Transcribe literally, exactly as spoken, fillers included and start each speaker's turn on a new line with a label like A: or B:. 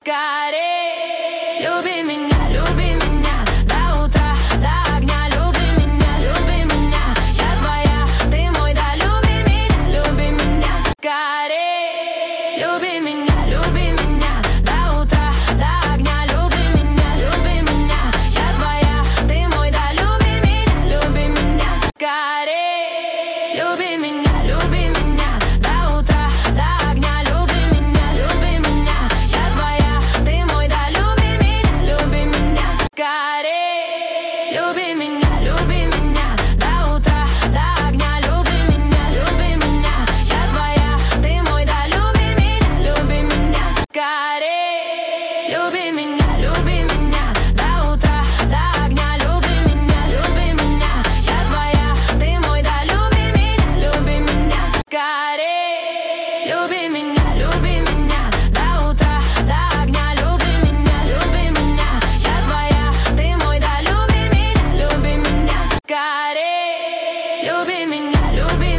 A: Скорей, люби меня, люби меня до утра, до огня, люби меня, люби меня. Я твоя, ты мой, да, люби меня, люби меня. Скорей, люби меня, люби меня до утра, до огня, люби меня, люби меня. Я твоя, ты мой, да, люби меня, люби меня. Скорей, люби меня, люби меня до утра, до огня, люби меня, люби меня. Я твоя, ты мой, да, люби меня, люби меня. Скорей, люби меня, люби меня до утра, до огня, люби меня, люби меня. Я твоя, ты мой, да, люби меня, люби меня. Скорей, люби меня, люби меня до утра, до огня, люби меня, люби меня. Я твоя, ты мой, да, люби меня, люби меня. Скорей, люби меня, люби меня до утра, до огня, люби меня, люби меня. Я твоя, ты мой, да, люби меня, люби меня. Скорей, люби меня, люби